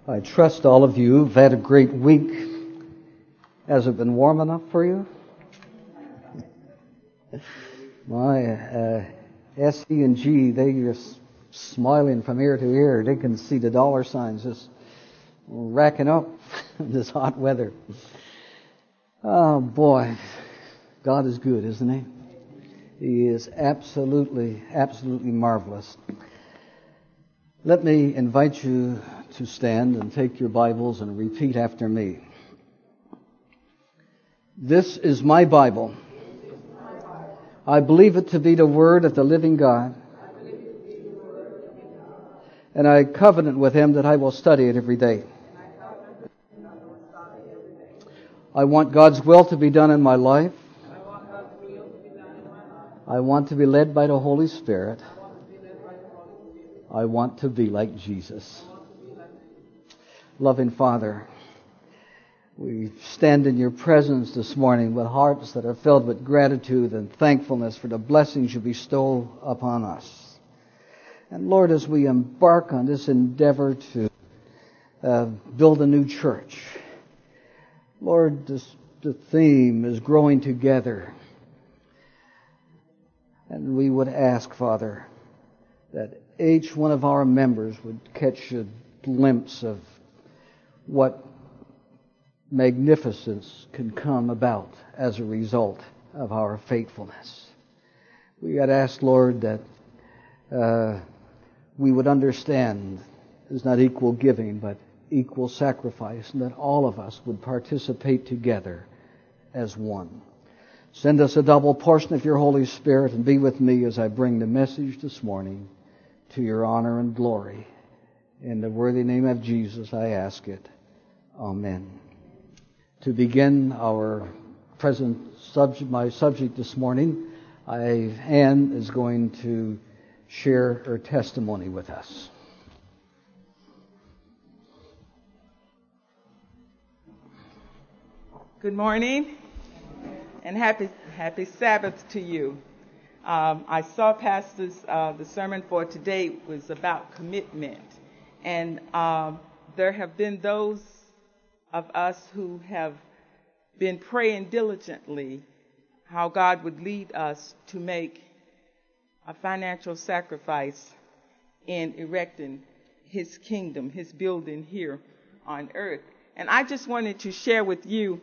I trust all of you have had a great week. Has it been warm enough for you? My S, E, and G, they just smiling from ear to ear. They can see the dollar signs just racking up in this hot weather. Oh boy, God is good, isn't He? He is absolutely, absolutely marvelous. Let me invite you to stand and take your Bibles and repeat after me. This is my Bible. I believe it to be the Word of the living God. And I covenant with Him that I will study it every day. I want God's will to be done in my life. I want to be led by the Holy Spirit. I want to be like Jesus. Loving Father, we stand in your presence this morning with hearts that are filled with gratitude and thankfulness for the blessings you bestow upon us. And Lord, as we embark on this endeavor to build a new church, Lord, the theme is growing together. And we would ask, Father, that each one of our members would catch a glimpse of what magnificence can come about as a result of our faithfulness. We had asked, Lord, that we would understand there's not equal giving, but equal sacrifice, and that all of us would participate together as one. Send us a double portion of your Holy Spirit and be with me as I bring the message this morning to your honor and glory. In the worthy name of Jesus, I ask it. Amen. To begin our present subject, my subject this morning, Ann is going to share her testimony with us. Good morning and happy Sabbath to you. I saw Pastor's the sermon for today was about commitment, and there have been those of us who have been praying diligently how God would lead us to make a financial sacrifice in erecting His kingdom, His building here on earth. And I just wanted to share with you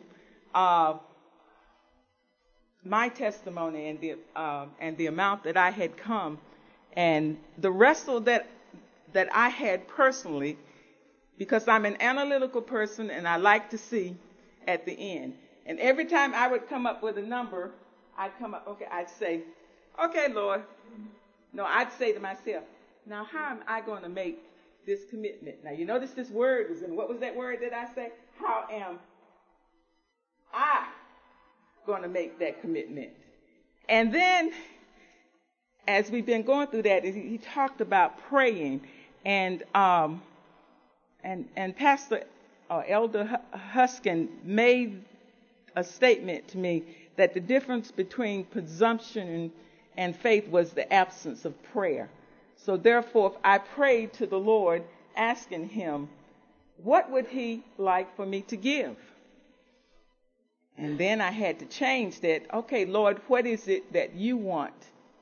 my testimony and the amount that I had come, and the wrestle that I had personally, because I'm an analytical person and I like to see at the end. And every time I would come up with a number, I'd say, okay, Lord. No, I'd say to myself, now how am I going to make this commitment? Now you notice this word was in, what was that word that I say? How am I going to make that commitment? And then, as we've been going through that, he talked about praying, and Pastor Elder Huskin made a statement to me that the difference between presumption and faith was the absence of prayer. So therefore, I prayed to the Lord, asking Him, what would He like for me to give? And then I had to change that. Okay, Lord, what is it that you want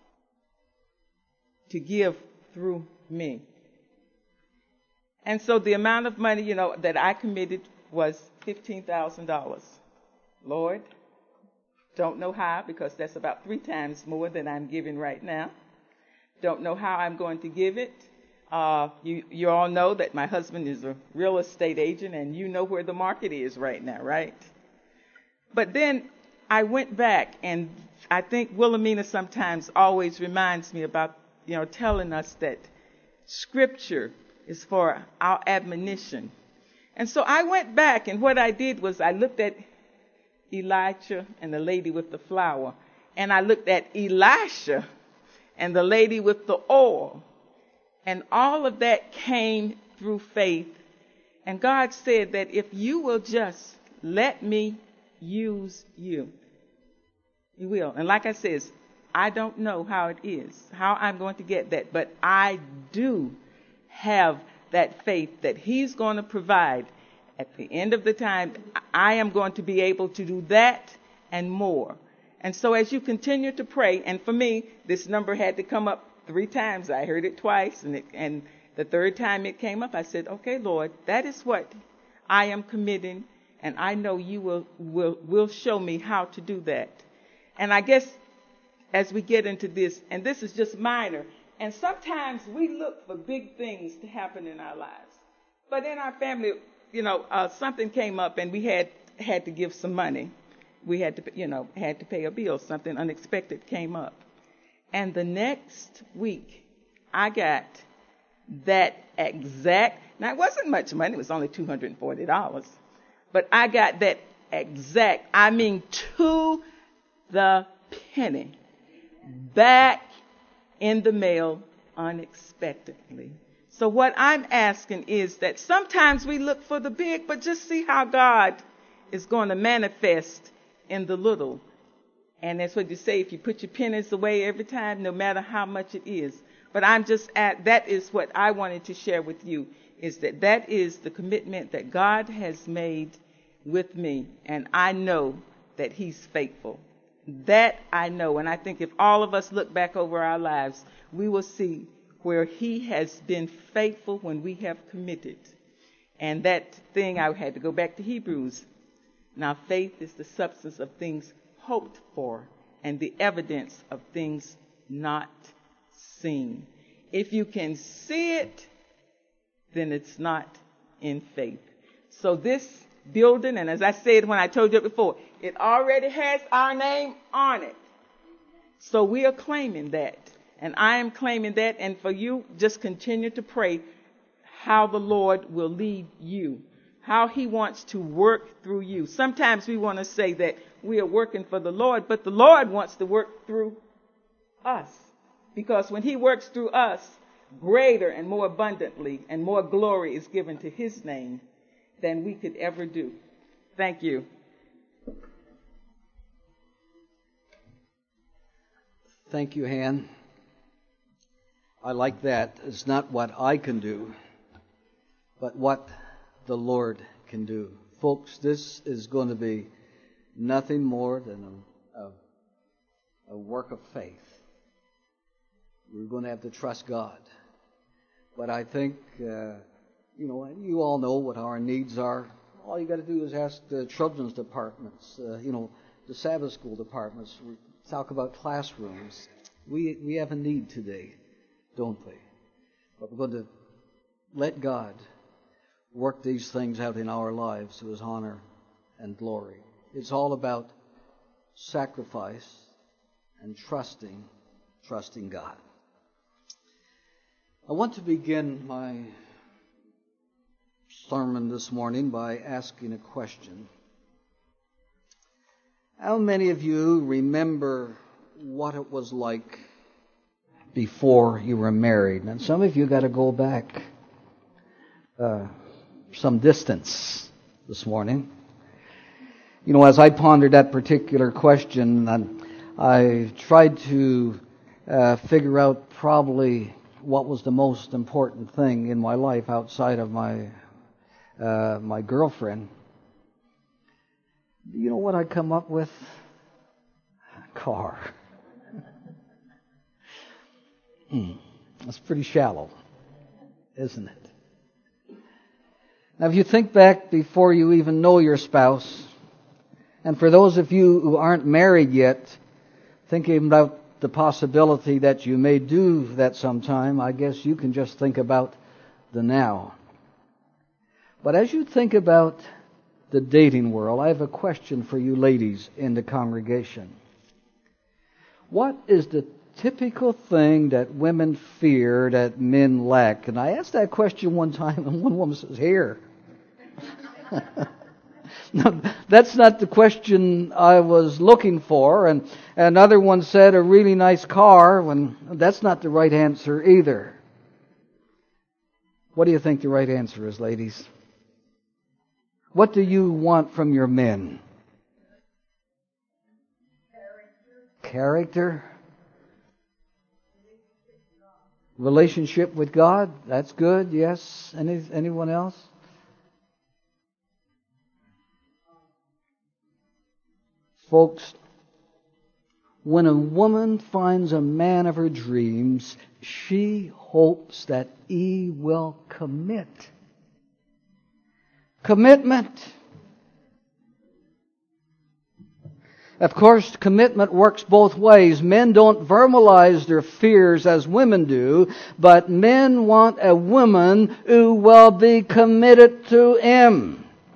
to give through me? And so the amount of money, that I committed was $15,000. Lord, don't know how, because that's about 3 times more than I'm giving right now. Don't know how I'm going to give it. You all know that my husband is a real estate agent, and you know where the market is right now, right? But then I went back, and I think Wilhelmina sometimes always reminds me about, telling us that Scripture is for our admonition. And so I went back, and what I did was I looked at Elijah and the lady with the flower, and I looked at Elisha and the lady with the oil, and all of that came through faith. And God said that if you will just let me use you, He will. And like I said, I don't know how it is, how I'm going to get that, but I do have that faith that He's going to provide. At the end of the time, I am going to be able to do that and more. And so as you continue to pray, and for me, this number had to come up 3 times. I heard it twice, and the third time it came up, I said, okay, Lord, that is what I am committing, and I know you will show me how to do that. And I guess as we get into this, and this is just minor, and sometimes we look for big things to happen in our lives. But in our family, something came up, and we had to give some money. We had to pay a bill. Something unexpected came up. And the next week, I got that exact, now it wasn't much money, it was only $240, but I got that exact, I mean to the penny, back in the mail unexpectedly. So what I'm asking is that sometimes we look for the big, but just see how God is going to manifest in the little. And that's what you say, if you put your pennies away every time, no matter how much it is. But that is what I wanted to share with you, is that is the commitment that God has made with me. And I know that He's faithful. That I know. And I think if all of us look back over our lives, we will see where He has been faithful when we have committed. And that thing, I had to go back to Hebrews. Now, faith is the substance of things hoped for and the evidence of things not seen. If you can see it, then it's not in faith. So this building, and as I said when I told you before, it already has our name on it. So we are claiming that. And I am claiming that. And for you, just continue to pray how the Lord will lead you, how He wants to work through you. Sometimes we want to say that we are working for the Lord, but the Lord wants to work through us. Because when He works through us, greater and more abundantly and more glory is given to His name than we could ever do. Thank you. Thank you, Han. I like that. It's not what I can do, but what the Lord can do. Folks, this is going to be nothing more than a work of faith. We're going to have to trust God. But I think, you all know what our needs are. All you got to do is ask the children's departments, the Sabbath school departments. We talk about classrooms. We have a need today, don't we? But we're going to let God work these things out in our lives to His honor and glory. It's all about sacrifice and trusting God. I want to begin my sermon this morning by asking a question. How many of you remember what it was like before you were married? And some of you got to go back some distance this morning. As I pondered that particular question, I tried to figure out probably what was the most important thing in my life outside of my girlfriend. You know what I come up with? A car. That's pretty shallow, isn't it? Now, if you think back before you even know your spouse, and for those of you who aren't married yet, thinking about the possibility that you may do that sometime, I guess you can just think about the now. But as you think about the dating world, I have a question for you ladies in the congregation. What is the typical thing that women fear that men lack? And I asked that question one time, and one woman says, hair. No, that's not the question I was looking for. And another one said a really nice car. When that's not the right answer either. What do you think the right answer is, ladies? What do you want from your men? Character? Relationship with God, that's good, yes. Anyone else? Folks, when a woman finds a man of her dreams, she hopes that he will commit. Commitment. Of course, commitment works both ways. Men don't verbalize their fears as women do, but men want a woman who will be committed to him.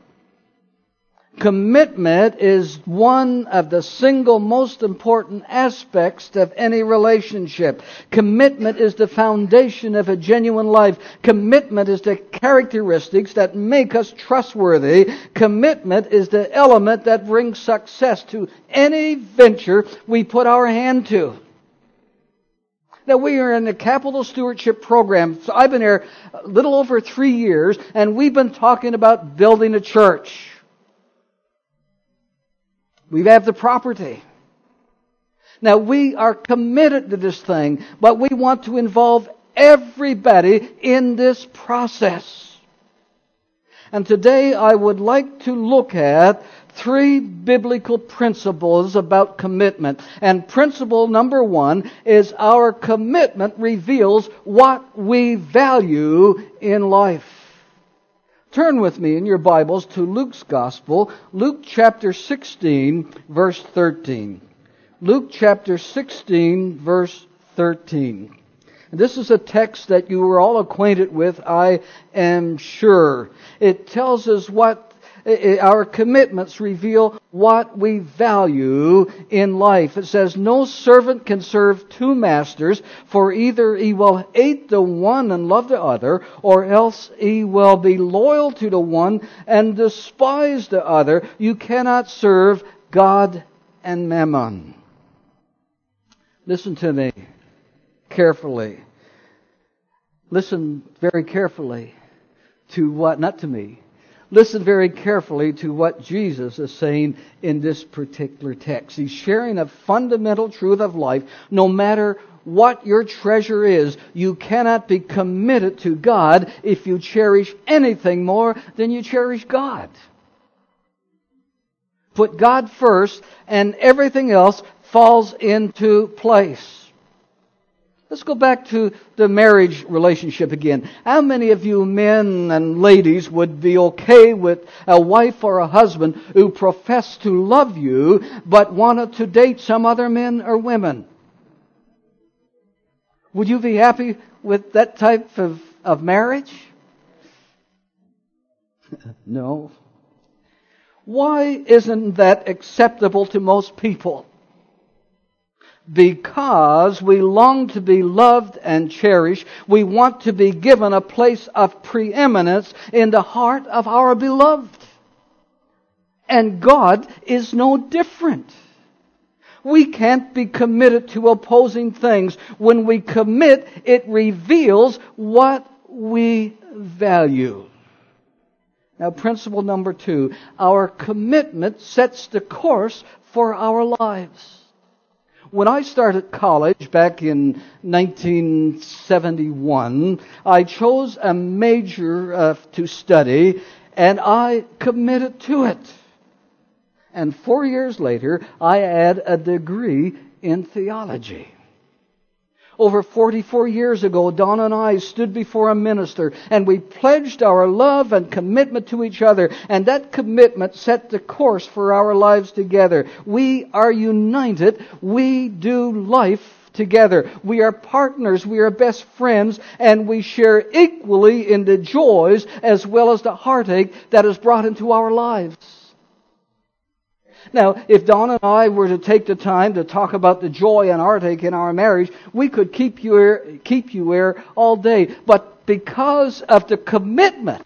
Commitment is one of the single most important aspects of any relationship. Commitment is the foundation of a genuine life. Commitment is the characteristics that make us trustworthy. Commitment is the element that brings success to any venture we put our hand to. Now, we are in the Capital Stewardship Program. So I've been here a little over 3 years, and we've been talking about building a church. We have the property. Now, we are committed to this thing, but we want to involve everybody in this process. And today I would like to look at 3 biblical principles about commitment. And principle number 1 is our commitment reveals what we value in life. Turn with me in your Bibles to Luke's Gospel, Luke chapter 16, verse 13. Luke chapter 16, verse 13. And this is a text that you are all acquainted with, I am sure. It tells us what our commitments reveal what we value in life. It says, no servant can serve 2 masters, for either he will hate the one and love the other, or else he will be loyal to the one and despise the other. You cannot serve God and Mammon. Listen to me carefully. Listen very carefully to what, not to me, listen very carefully to what Jesus is saying in this particular text. He's sharing a fundamental truth of life. No matter what your treasure is, you cannot be committed to God if you cherish anything more than you cherish God. Put God first, and everything else falls into place. Let's go back to the marriage relationship again. How many of you men and ladies would be okay with a wife or a husband who professed to love you but wanted to date some other men or women? Would you be happy with that type of marriage? No. Why isn't that acceptable to most people? Because we long to be loved and cherished. We want to be given a place of preeminence in the heart of our beloved. And God is no different. We can't be committed to opposing things. When we commit, it reveals what we value. Now, principle number 2, our commitment sets the course for our lives. When I started college back in 1971, I chose a major to study, and I committed to it. And 4 years later, I had a degree in theology. Over 44 years ago, Don and I stood before a minister, and we pledged our love and commitment to each other, and that commitment set the course for our lives together. We are united. We do life together. We are partners. We are best friends, and we share equally in the joys as well as the heartache that is brought into our lives. Now, if Dawn and I were to take the time to talk about the joy and heartache in our marriage, we could keep you here all day. But because of the commitment,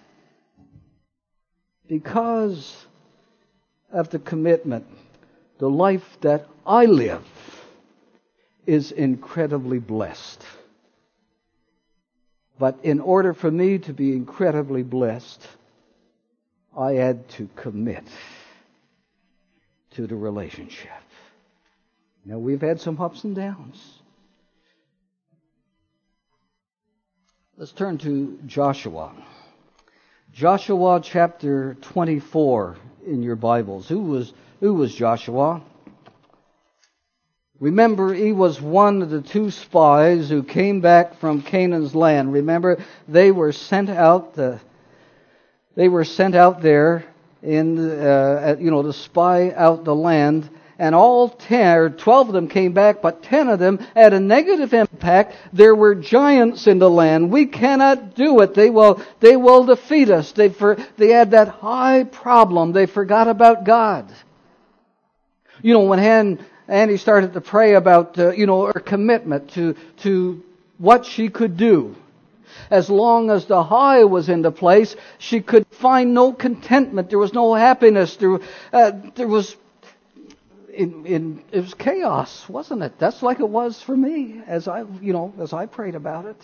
the life that I live is incredibly blessed. But in order for me to be incredibly blessed, I had to commit to the relationship. Now, we've had some ups and downs. Let's turn to Joshua. Joshua chapter 24 in your Bibles. Who was Joshua? Remember, he was one of the two spies who came back from Canaan's land. Remember, they were sent out there to spy out the land. And all 10 or 12 of them came back, but 10 of them had a negative impact. There were giants in the land. We cannot do it. They will defeat us. They had that high problem. They forgot about God. When Annie started to pray about, her commitment to what she could do. As long as the high was into place, she could find no contentment. There was no happiness. It was chaos, wasn't it? That's like it was for me as I prayed about it.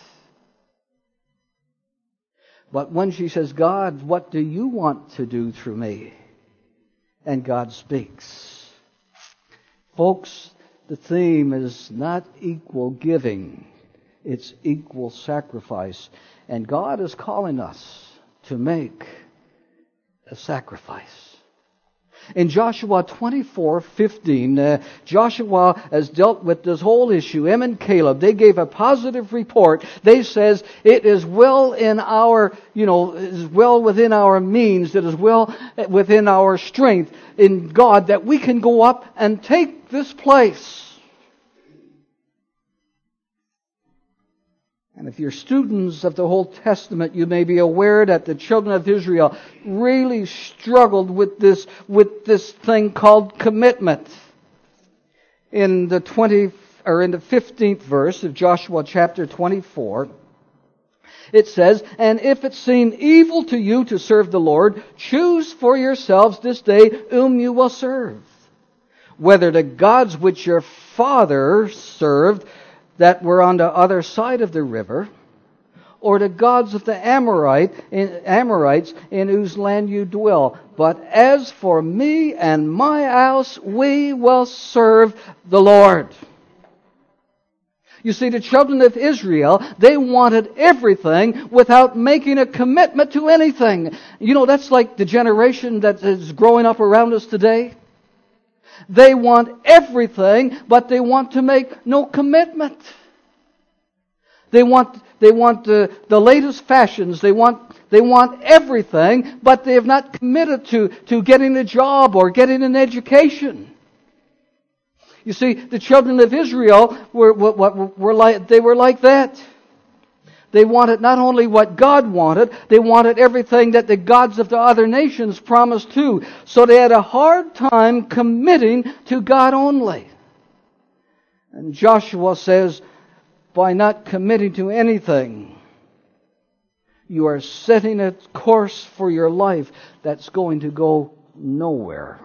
But when she says, God, what do you want to do through me? And God speaks. Folks, the theme is not equal giving. It's equal sacrifice. And God is calling us to make a sacrifice. In Joshua 24:15, Joshua has dealt with this whole issue. Him and Caleb, they gave a positive report. They says it is well in our, is well within our means. It is well within our strength in God that we can go up and take this place. And if you're students of the Old Testament, you may be aware that the children of Israel really struggled with this thing called commitment. In the 15th verse of Joshua chapter 24, it says, "And if it seem evil to you to serve the Lord, choose for yourselves this day whom you will serve, whether the gods which your fathers served that were on the other side of the river, or the gods of the Amorites in whose land you dwell. But as for me and my house, we will serve the Lord." You see, the children of Israel, they wanted everything without making a commitment to anything. That's like the generation that is growing up around us today. They want everything, but they want to make no commitment. They want the latest fashions. They want everything, but they have not committed to getting a job or getting an education. You see, the children of Israel were like that. They wanted not only what God wanted, they wanted everything that the gods of the other nations promised too. So they had a hard time committing to God only. And Joshua says, by not committing to anything, you are setting a course for your life that's going to go nowhere.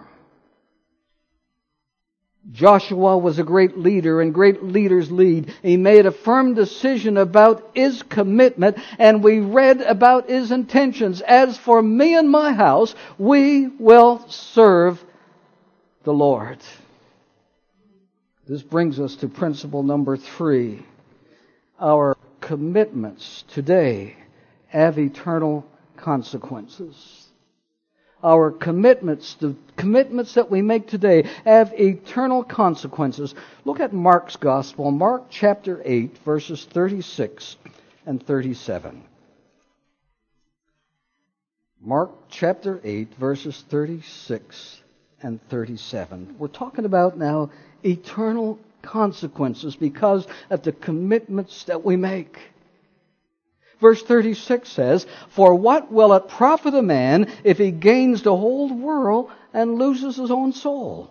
Joshua was a great leader, and great leaders lead. He made a firm decision about his commitment, and we read about his intentions. As for me and my house, we will serve the Lord. This brings us to principle number 3. Our commitments today have eternal consequences. Our commitments, the commitments that we make today, have eternal consequences. Look at Mark's Gospel, Mark chapter 8, verses 36 and 37. Mark chapter 8, verses 36 and 37. We're talking about now eternal consequences because of the commitments that we make. Verse 36 says, "For what will it profit a man if he gains the whole world and loses his own soul?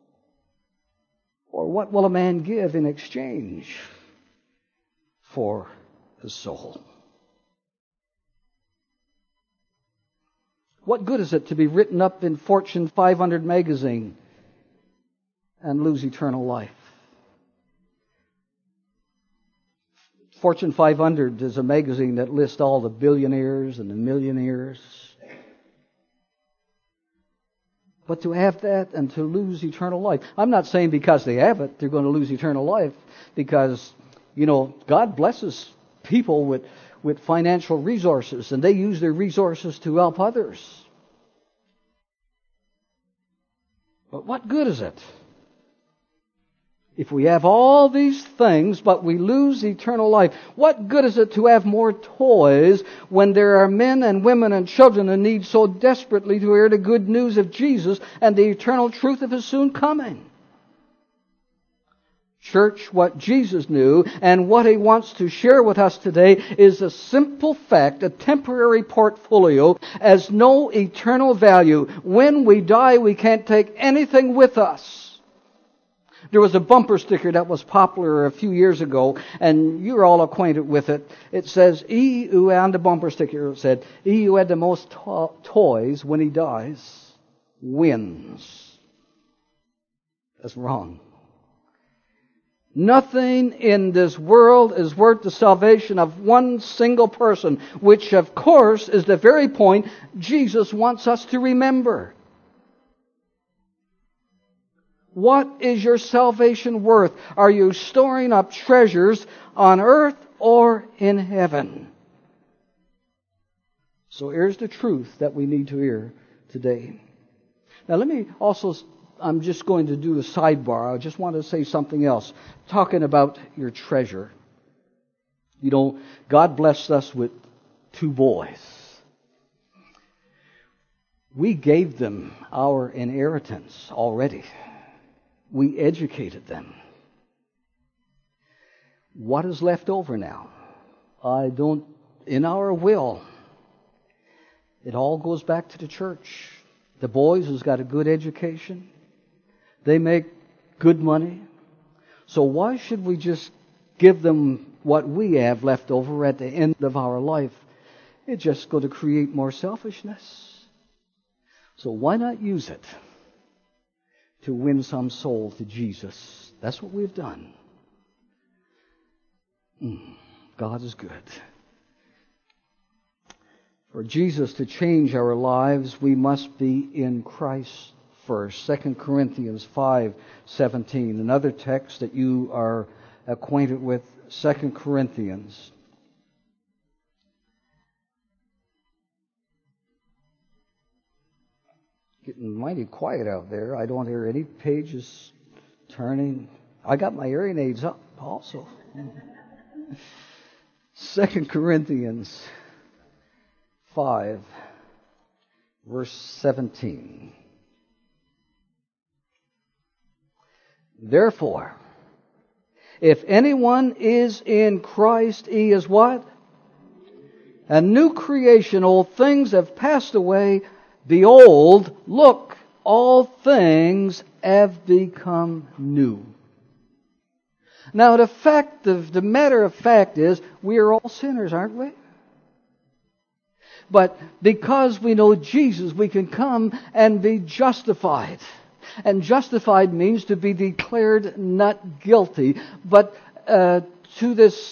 Or what will a man give in exchange for his soul?" What good is it to be written up in Fortune 500 magazine and lose eternal life? Fortune 500 is a magazine that lists all the billionaires and the millionaires. But to have that and to lose eternal life. I'm not saying because they have it, they're going to lose eternal life. Because, God blesses people with financial resources, and they use their resources to help others. But what good is it if we have all these things, but we lose eternal life? What good is it to have more toys when there are men and women and children who need so desperately to hear the good news of Jesus and the eternal truth of His soon coming? Church, what Jesus knew and what He wants to share with us today is a simple fact: a temporary portfolio has no eternal value. When we die, we can't take anything with us. There was a bumper sticker that was popular a few years ago, and you're all acquainted with it. It says, on the bumper sticker it said, "He who had the most toys when he dies wins." That's wrong. Nothing in this world is worth the salvation of one single person, which of course is the very point Jesus wants us to remember. What is your salvation worth? Are you storing up treasures on earth or in heaven? So here's the truth that we need to hear today. Now let me also, I'm just going to do a sidebar. I just want to say something else. Talking about your treasure. You know, God blessed us with 2 boys. We gave them our inheritance already. We educated them. What is left over now? In our will, it all goes back to the church. The boys who's got a good education, they make good money. So why should we just give them what we have left over at the end of our life? It's just going to create more selfishness. So why not use it to win some soul to Jesus? That's what we've done. God is good. For Jesus to change our lives, we must be in Christ first. 2 Corinthians 5:17, another text that you are acquainted with. 2 Corinthians. Getting mighty quiet out there. I don't hear any pages turning. I got my hearing aids up also. 2 Corinthians 5, verse 17. Therefore, if anyone is in Christ, he is what? A new creation. Old things have passed away. Behold, look, all things have become new. Now, the matter of fact is, we are all sinners, aren't we? But because we know Jesus, we can come and be justified. And justified means to be declared not guilty. But to this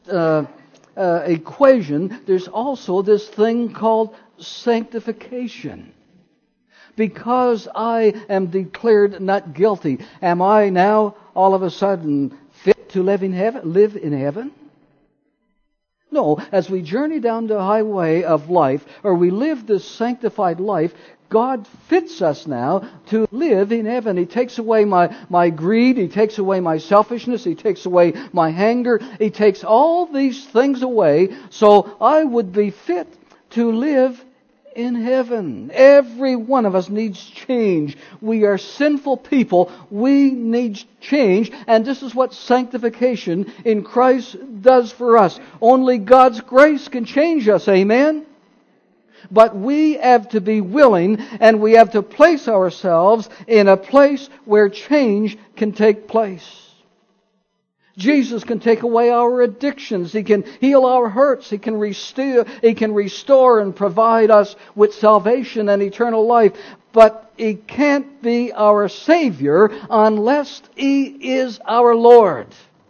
equation, there's also this thing called sanctification. Because I am declared not guilty, am I now all of a sudden fit to live in heaven? No, as we journey down the highway of life, or we live this sanctified life, God fits us now to live in heaven. He takes away my greed. He takes away my selfishness. He takes away my anger. He takes all these things away so I would be fit to live in heaven. Every one of us needs change. We are sinful people. We need change. And this is what sanctification in Christ does for us. Only God's grace can change us. Amen? But we have to be willing, and we have to place ourselves in a place where change can take place. Jesus can take away our addictions. He can heal our hurts. He can restore and provide us with salvation and eternal life. But He can't be our Savior unless He is our Lord.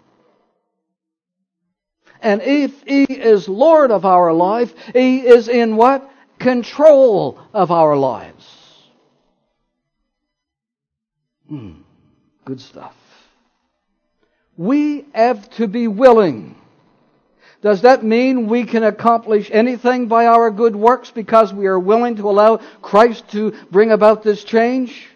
And if He is Lord of our life, He is in what? Control of our lives. Good stuff. We have to be willing Does that mean we can accomplish anything by our good works because we are willing to allow Christ to bring about this change?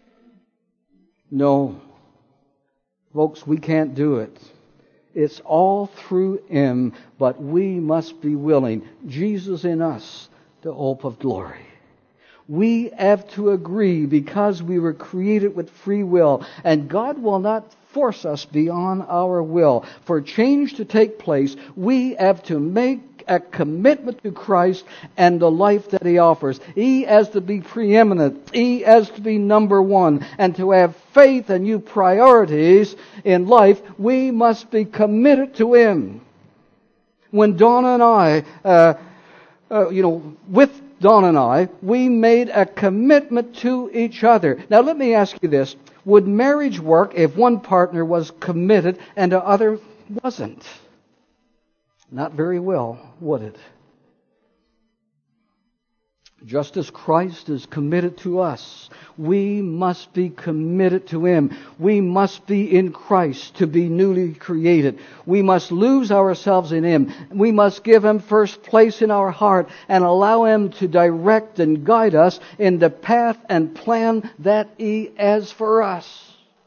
No. Folks, we can't do it. It's all through Him, but we must be willing. Jesus in us, the hope of glory. We have to agree because we were created with free will, and God will not force us beyond our will. For change to take place, we have to make a commitment to Christ and the life that He offers. He has to be preeminent. He has to be number one. And to have faith and new priorities in life, we must be committed to Him. When Donna and I, with Donna and I, we made a commitment to each other. Now let me ask you this. Would marriage work if one partner was committed and the other wasn't? Not very well, would it? Just as Christ is committed to us, we must be committed to Him. We must be in Christ to be newly created. We must lose ourselves in Him. We must give Him first place in our heart and allow Him to direct and guide us in the path and plan that He has for us.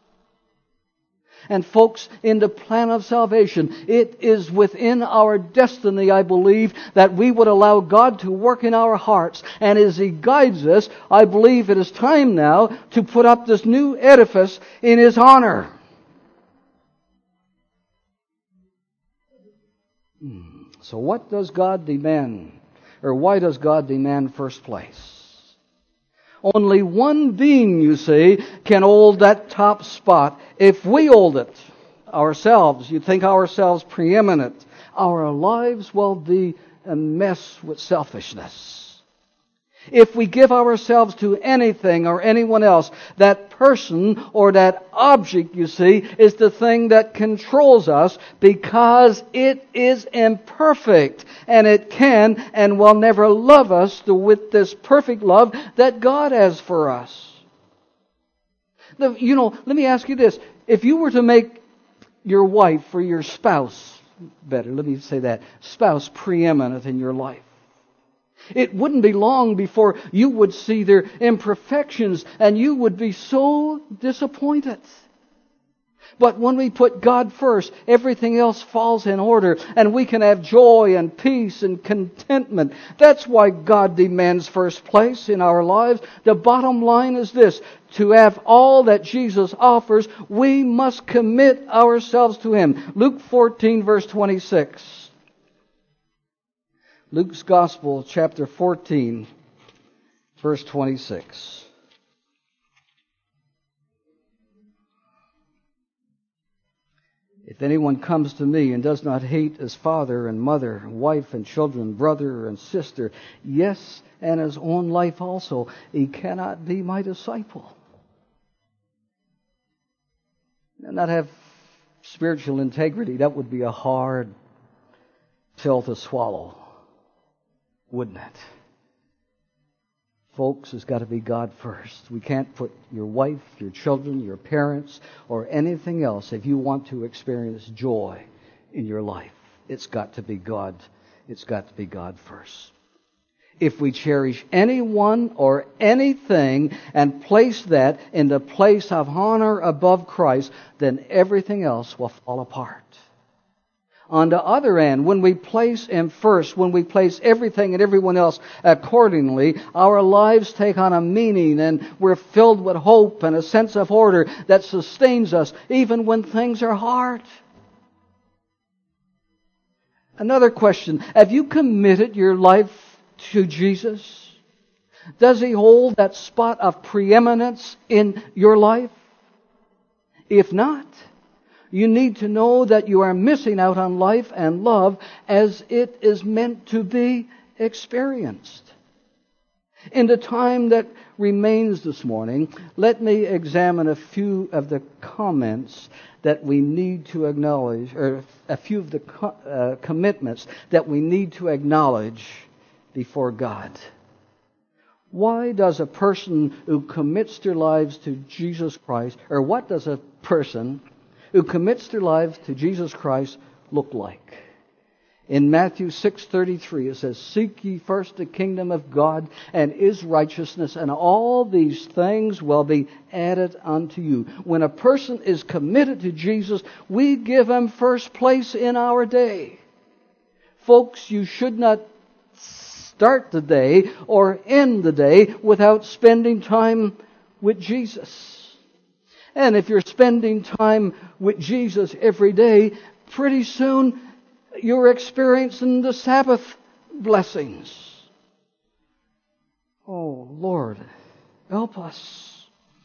And folks, in the plan of salvation, it is within our destiny, I believe, that we would allow God to work in our hearts. And as He guides us, I believe it is time now to put up this new edifice in His honor. So what does God demand? Or why does God demand first place? Only one being, you see, can hold that top spot. If we hold it ourselves, you think ourselves preeminent, our lives will be a mess with selfishness. If we give ourselves to anything or anyone else, that person or that object, you see, is the thing that controls us because it is imperfect and it can and will never love us with this perfect love that God has for us. Let me ask you this. If you were to make your wife or your spouse, spouse preeminent in your life, it wouldn't be long before you would see their imperfections and you would be so disappointed. But when we put God first, everything else falls in order and we can have joy and peace and contentment. That's why God demands first place in our lives. The bottom line is this. To have all that Jesus offers, we must commit ourselves to Him. Luke 14, verse 26. Luke's Gospel, chapter 14, verse 26. If anyone comes to me and does not hate his father and mother, wife and children, brother and sister, yes, and his own life also, he cannot be my disciple. And not have spiritual integrity, that would be a hard pill to swallow, wouldn't it? Folks, it's got to be God first. We can't put your wife, your children, your parents, or anything else if you want to experience joy in your life. It's got to be God. It's got to be God first. If we cherish anyone or anything and place that in the place of honor above Christ, then everything else will fall apart. On the other end, when we place Him first, when we place everything and everyone else accordingly, our lives take on a meaning and we're filled with hope and a sense of order that sustains us even when things are hard. Another question. Have you committed your life to Jesus? Does He hold that spot of preeminence in your life? If not, you need to know that you are missing out on life and love as it is meant to be experienced. In the time that remains this morning, let me examine a few of the comments that we need to acknowledge, or a few of the commitments that we need to acknowledge before God. Why does a person who commits their lives to Jesus Christ, or what does a person who commits their lives to Jesus Christ look like? In Matthew 6:33 it says, "Seek ye first the kingdom of God and His righteousness, and all these things will be added unto you." When a person is committed to Jesus, we give him first place in our day. Folks, you should not start the day or end the day without spending time with Jesus. And if you're spending time with Jesus every day, pretty soon you're experiencing the Sabbath blessings. Oh, Lord, help us.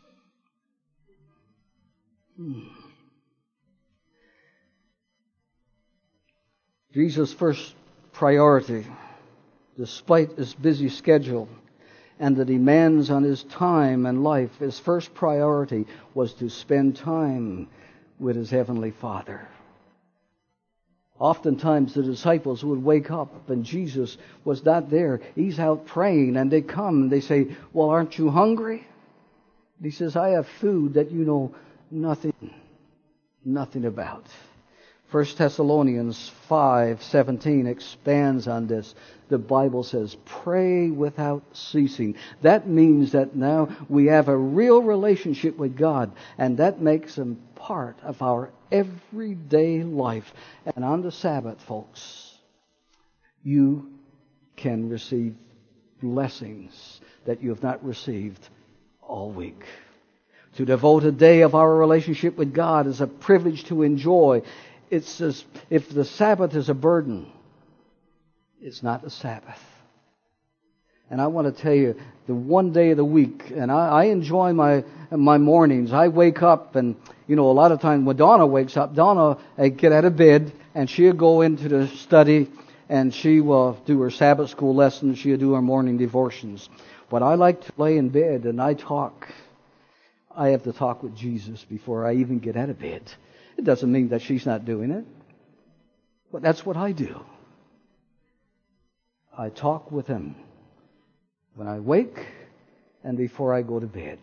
Jesus' first priority, despite his busy schedule and the demands on his time and life, his first priority was to spend time with his Heavenly Father. Oftentimes the disciples would wake up and Jesus was not there. He's out praying, and they come and they say, "Well, aren't you hungry?" And he says, "I have food that you know nothing about." 1 Thessalonians 5:17 expands on this. The Bible says, "Pray without ceasing." That means that now we have a real relationship with God, and that makes him part of our everyday life. And on the Sabbath, folks, you can receive blessings that you have not received all week. To devote a day of our relationship with God is a privilege to enjoy. It's as if the Sabbath is a burden. It's not the Sabbath. And I want to tell you, the one day of the week, and I enjoy my mornings. I wake up, and a lot of times when Donna wakes up, Donna get out of bed and she'll go into the study and she will do her Sabbath school lessons. She'll do her morning devotions. But I like to lay in bed and I talk. I have to talk with Jesus before I even get out of bed. It doesn't mean that she's not doing it, but that's what I do. I talk with Him when I wake and before I go to bed.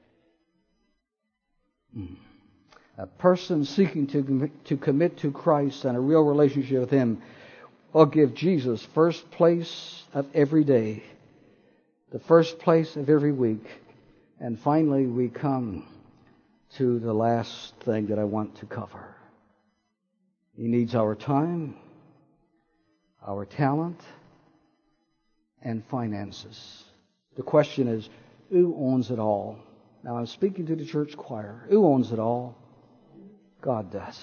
A person seeking to commit to Christ and a real relationship with Him will give Jesus first place of every day, the first place of every week, and finally we come to the last thing that I want to cover. He needs our time, our talent, and finances. The question is, who owns it all? Now I'm speaking to the church choir. Who owns it all? God does.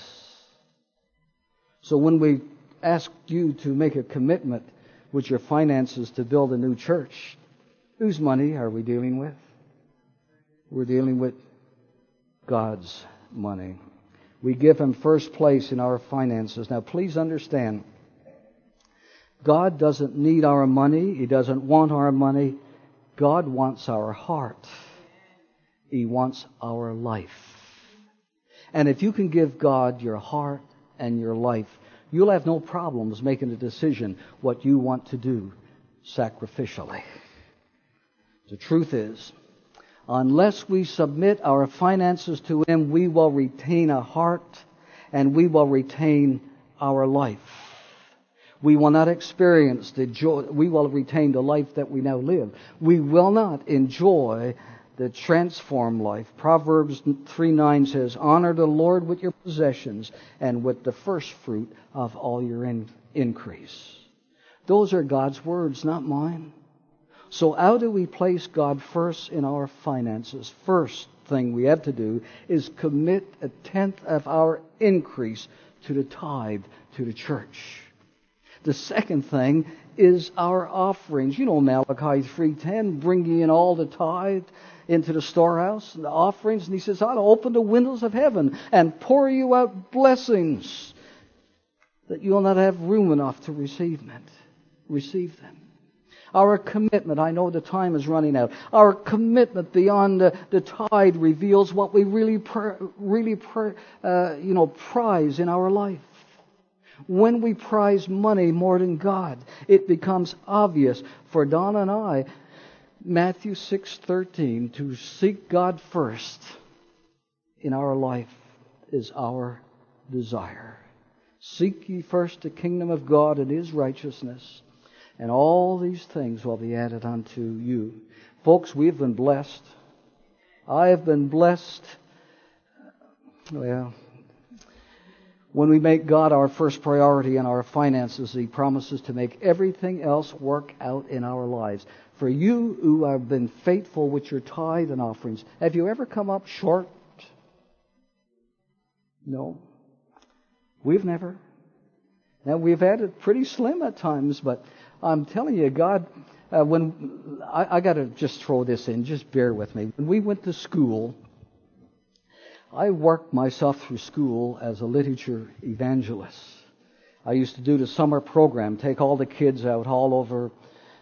So when we ask you to make a commitment with your finances to build a new church, whose money are we dealing with? We're dealing with God's money. We give Him first place in our finances. Now please understand, God doesn't need our money. He doesn't want our money. God wants our heart. He wants our life. And if you can give God your heart and your life, you'll have no problems making a decision what you want to do sacrificially. The truth is, unless we submit our finances to Him, we will retain a heart and we will retain our life. We will not experience the joy. We will retain the life that we now live. We will not enjoy the transformed life. Proverbs 3:9 says, "Honor the Lord with your possessions and with the first fruit of all your increase." Those are God's words, not mine. So how do we place God first in our finances? First thing we have to do is commit 1/10 of our increase to the tithe, to the church. The second thing is our offerings. You know Malachi 3:10, "Bring ye in all the tithe into the storehouse," and the offerings. And He says, "I'll open the windows of heaven and pour you out blessings that you'll not have room enough to receive them." Our commitment, I know the time is running out. Our commitment beyond the tithe reveals what we really prize in our life. When we prize money more than God, it becomes obvious for Donna and I, Matthew 6:13, to seek God first in our life is our desire. Seek ye first the kingdom of God and His righteousness, and all these things will be added unto you. Folks, we've been blessed. I have been blessed. Well, when we make God our first priority in our finances, He promises to make everything else work out in our lives. For you who have been faithful with your tithe and offerings, have you ever come up short? No. We've never. Now, we've had it pretty slim at times, but I'm telling you, God, when I got to just throw this in, just bear with me. When we went to school, I worked myself through school as a literature evangelist. I used to do the summer program, take all the kids out all over,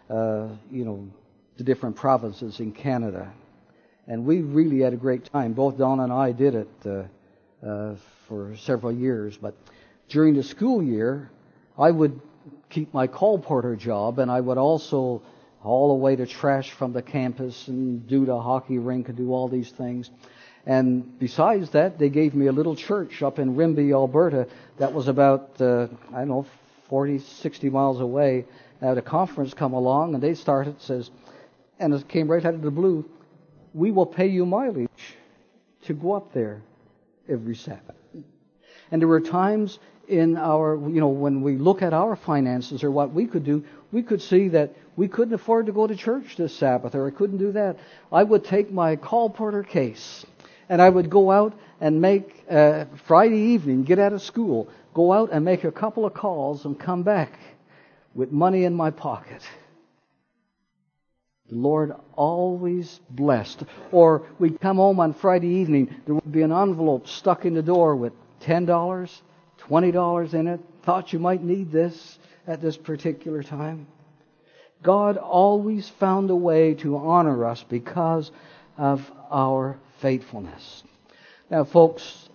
the different provinces in Canada. And we really had a great time. Both Donna and I did it for several years. But during the school year, I would keep my call porter job, and I would also haul away the trash from the campus and do the hockey rink and do all these things. And besides that, they gave me a little church up in Rimbey, Alberta, that was about, 40, 60 miles away. I had a conference come along, and they started, and it came right out of the blue, we will pay you mileage to go up there every Sabbath. And there were times in our, when we look at our finances or what we could do, we could see that we couldn't afford to go to church this Sabbath, or I couldn't do that. I would take my call porter case, and I would go out and make, Friday evening, get out of school, go out and make a couple of calls and come back with money in my pocket. The Lord always blessed. Or we'd come home on Friday evening, there would be an envelope stuck in the door with $10, $20 in it. Thought you might need this at this particular time. God always found a way to honor us because of our faithfulness. Now, folks,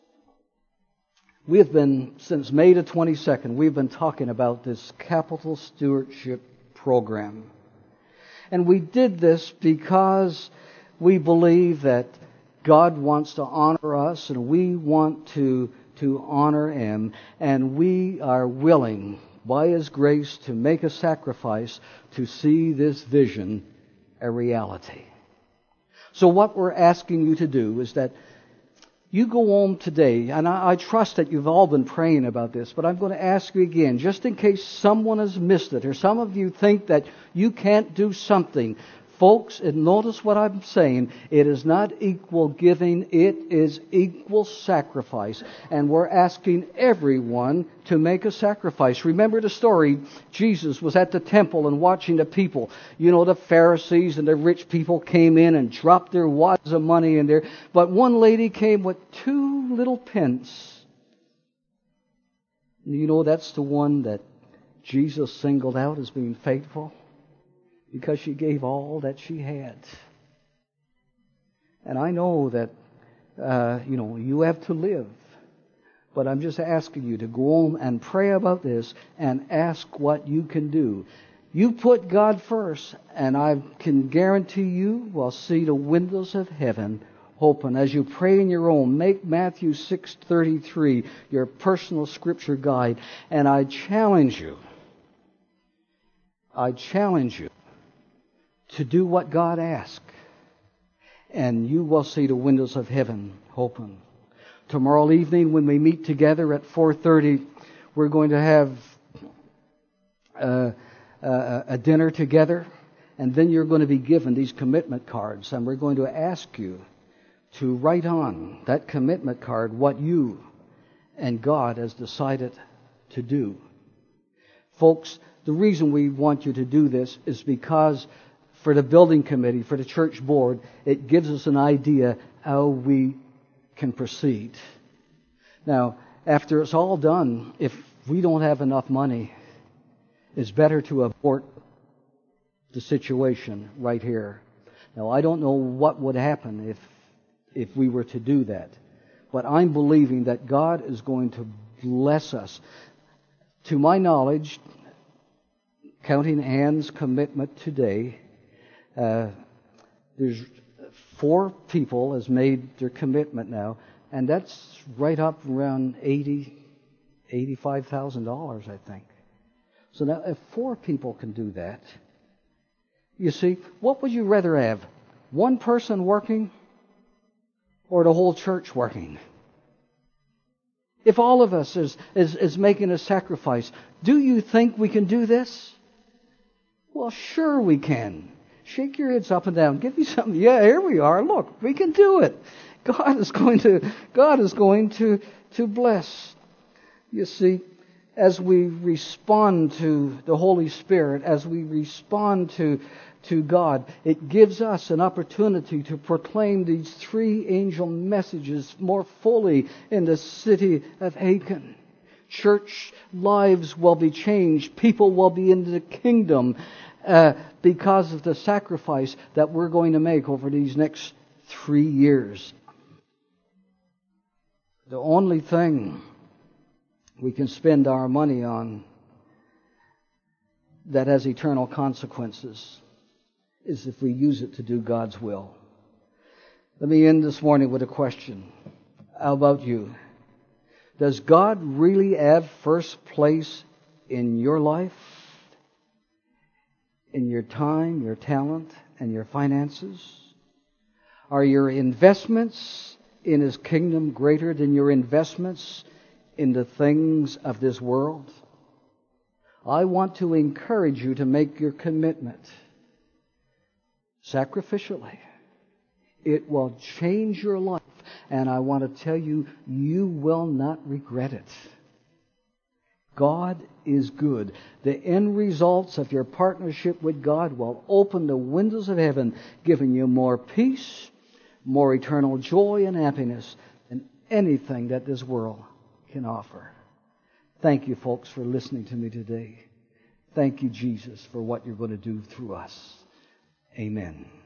we have been, since May the 22nd, we've been talking about this capital stewardship program. And we did this because we believe that God wants to honor us, and we want to honor Him, and we are willing, by His grace, to make a sacrifice to see this vision a reality. So what we're asking you to do is that you go home today, and I trust that you've all been praying about this, but I'm going to ask you again, just in case someone has missed it, or some of you think that you can't do something. Folks, and notice what I'm saying, it is not equal giving, it is equal sacrifice. And we're asking everyone to make a sacrifice. Remember the story, Jesus was at the temple and watching the people. The Pharisees and the rich people came in and dropped their wads of money in there. But one lady came with 2 little pence. That's the one that Jesus singled out as being faithful, because she gave all that she had. And I know that, you have to live. But I'm just asking you to go home and pray about this and ask what you can do. You put God first, and I can guarantee you will see the windows of heaven open. As you pray in your own, make Matthew 6:33 your personal scripture guide. And I challenge you to do what God asks, and you will see the windows of heaven open. Tomorrow evening, when we meet together at 4:30, we're going to have a dinner together, and then you're going to be given these commitment cards, and we're going to ask you to write on that commitment card what you and God has decided to do. Folks, the reason we want you to do this is because for the building committee, for the church board, it gives us an idea how we can proceed. Now, after it's all done, if we don't have enough money, it's better to abort the situation right here. Now, I don't know what would happen if we were to do that, but I'm believing that God is going to bless us. To my knowledge, counting Anne's commitment today, there's 4 people has made their commitment now, and that's right up around $80,000, $85,000, I think. So now if 4 people can do that, you see, what would you rather have? One person working or the whole church working? If all of us is making a sacrifice, do you think we can do this? Well, sure we can. Shake your heads up and down. Give me something. Yeah, here we are. Look, we can do it. God is going to bless. You see, as we respond to the Holy Spirit, as we respond to God, it gives us an opportunity to proclaim these 3 angel messages more fully in the city of Aiken. Church lives will be changed. People will be in the kingdom because of the sacrifice that we're going to make over these next 3 years. The only thing we can spend our money on that has eternal consequences is if we use it to do God's will. Let me end this morning with a question. How about you? Does God really have first place in your life? In your time, your talent, and your finances? Are your investments in His kingdom greater than your investments in the things of this world? I want to encourage you to make your commitment sacrificially. It will change your life, and I want to tell you, you will not regret it. God is good. The end results of your partnership with God will open the windows of heaven, giving you more peace, more eternal joy and happiness than anything that this world can offer. Thank you, folks, for listening to me today. Thank you, Jesus, for what you're going to do through us. Amen.